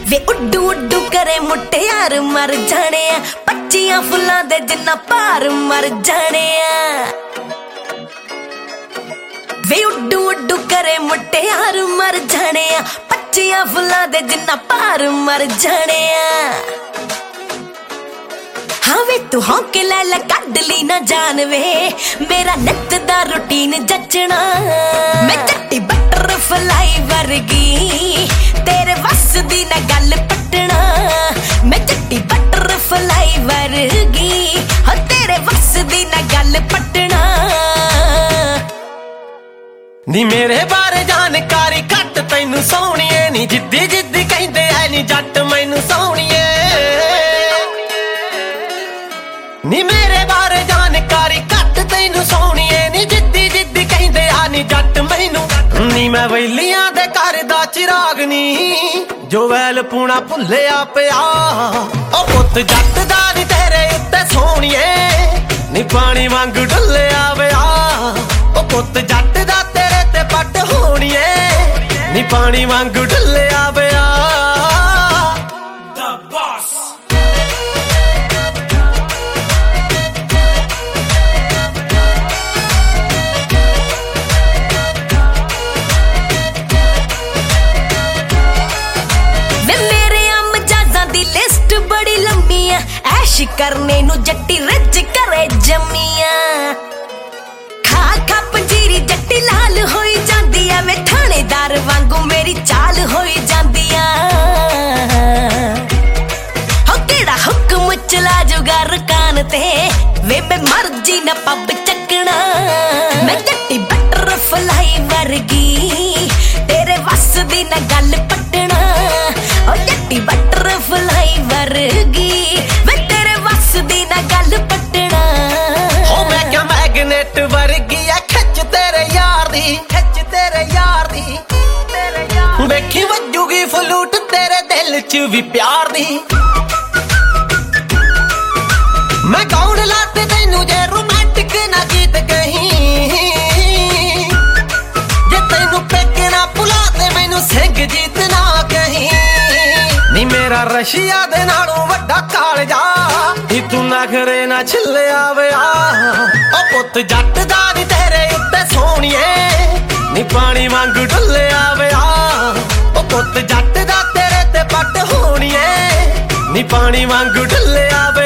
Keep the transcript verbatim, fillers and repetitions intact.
ਵੇ ਉੱਡੂ ਉੱਡੂ ਕਰੇ ਮੁਟਿਆਰ ਮਰ ਜਾਣੇ ਆ, ਪੱਚੀਆਂ ਫੁੱਲਾਂ ਦੇ ਜਿੰਨਾ ਭਾਰ ਮਰ ਜਾਣੇ ਆ। ਵੇ ਉੱਡੂ ਉੱਡੂ ਕਰੇ ਮੁਟਿਆਰ ਮਰ ਜਾਣੇ ਆ, ਪੱਚੀਆਂ ਫੁੱਲਾਂ ਦੇ ਜਿੰਨਾ ਭਾਰ ਮਰ ਜਾਣੇ ਆ। ਹਾਂ ਵੇ ਤੂੰ ਹੌਂਕੇ ਲੈ ਲੈ ਕੱਢ ਲਈ ਨਾ ਜਾਨ ਵੇ, ਮੇਰਾ ਨਿੱਤ ਦਾ ਰੂਟੀਨ ਜੱਚਣਾ। ਮੈਂ ਜੱਟੀ ਬਟਰਫਲਾਈ ਵਰਗੀ, ਤੇਰੇ ਵੱਸ ਦੀ ਨਾ ਗੱਲ ਪਟਣਾ। ਮੈਂ ਜੱਟੀ ਬਟਰਫਲਾਈ ਵਰਗੀ, ਹੋ ਤੇਰੇ ਵੱਸ ਦੀ ਨਾ ਗੱਲ ਪਟਣਾ। ਨੀ ਮੇਰੇ ਬਾਰੇ ਜਾਣਕਾਰੀ ਘੱਟ ਤੈਨੂੰ ਸੋਹਣੀਏ, ਨੀ ਜਿੱਦੀ ਜਿੱਦੀ ਕਹਿੰਦੇ ਐ ਨੀ ਜੱਟ ਮੈਨੂੰ ਸੋਹਣੀਏ। ਨੀ ਮੇਰੇ ਬਾਰੇ ਜਾਣਕਾਰੀ ਘੱਟ ਤੈਨੂੰ ਸੋਹਣੀਏ, ਨੀ ਜਿੱਦੀ ਜਿੱਦੀ ਕਹਿੰਦੇ ਆ ਨੀ ਜੱਟ ਮੈਨੂੰ। ਨੀ ਮੈਂ ਵੈਲੀਆਂ ਦੇ ਘਰ ਦਾ ਚਿਰਾਗ ਨੀ, ਜੋ ਵੈਲ ਪੂਣਾ ਭੁੱਲਿਆ ਪਿਆ। ਉਹ ਪੁੱਤ ਜੱਟ ਦਾ ਨੀ ਤੇਰੇ ਉੱਤੇ ਸੋਹਣੀਏ, ਨੀ ਪਾਣੀ ਵਾਂਗ ਡੁੱਲਿਆ ਪਿਆ। ਉਹ ਪੁੱਤ ਜੱਟ ਦਾ ਤੇਰੇ ਤੇ ਪੱਟ ਹੋਣੀਏ, ਨੀ ਪਾਣੀ ਵਾਂਗ ਡੁੱਲਿਆ ਪਿਆ। ਐਸ਼ ਕਰਨੇ ਨੂੰ ਜੱਟੀ ਰੱਜ ਕਰੇ ਜੰਮੀਆਂ। ਖਾ ਖਾ ਪੰਜੀਰੀ ਜੱਟੀ ਲਾਲ ਹੋਈ ਜਾਂਦੀ ਆ, ਵੇ ਥਾਣੇਦਾਰ ਵਾਂਗੂ ਮੇਰੀ ਚਾਲ ਹੋਈ ਜਾਂਦੀ ਆ। ਹੋ ਕਿਹੜਾ ਹੁਕਮ ਚਲਾ ਜੂਗਾ ਰਕਾਨ ਤੇ, ਵੇ ਮੈਂ ਮਰਜੀ ਨਾ ਪੱਬ ਚੱਕਣਾ। ਮੈਂ ਜੱਟੀ ਬਟਰਫਲਾਈ ਵਰਗੀ, ਤੇਰੇ ਵੱਸ ਦੀ ਨਾ ਗੱਲ ਪਟਣਾ। ਹੋ ਜੱਟੀ ਬਟਰਫਲਾਈ ਵਰਗੀ, ਵੇ ਤੇਰੇ ਵੱਸ ਦੀ ਨਾ ਗੱਲ ਪਟਣਾ। ਹੋ ਮੈਂ ਕਿਹਾ ਮੈਗਨੇਟ ਵਰਗੀ ਆ, ਖਿੱਚ ਤੇਰੇ ਯਾਰ ਦੀ, ਖਿੱਚ ਤੇਰੇ ਯਾਰ ਦੀ। ਵੇਖੀ ਵੱਜੂਗੀ ਫਲੂਟ ਤੇਰੇ ਦਿਲ ਚ ਵੀ ਪਿਆਰ ਦੀ। ਮੈਂ ਗਾਉਣ ਲੱਗ ਤੈਨੂੰ ਜੇ ਰੋਮਾਂਟਿਕ ਨਾ ਗੀਤ ਕਹੀਂ, ਜੇ ਤੈਨੂੰ ਪੇਕੇ ਨਾ ਭੁਲਾ ਤੇ ਮੈਨੂੰ ਸਿੰਘ ਜੀਤ ਨਾ ਕਹੀਂ। ਨੀ ਮੇਰਾ ਰਸ਼ੀਆ ਦੇ ਨਾਲੋਂ ਵੱਡਾ ਕਾਲਜਾ, ਨੀ ਤੂੰ ਨਖਰੇ ਨਾ ਛਿੱਲਿਆ ਵਿਆ। ਉਹ ਪੁੱਤ ਜੱਟ ਦਾ ਨੀ ਤੇਰੇ ਉੱਤੇ ਸੋਹਣੀਏ, ਨੀ ਪਾਣੀ ਵਾਂਗ ਡੁੱਲਿਆ ਵਿਆ। ਉਹ ਪੁੱਤ ਜੱਟ ਦਾ ਤੇਰੇ ਤੇ ਪੱਟ ਹੋਣੀਏ, ਨੀ ਪਾਣੀ ਵਾਂਗ ਡੁੱਲਿਆ।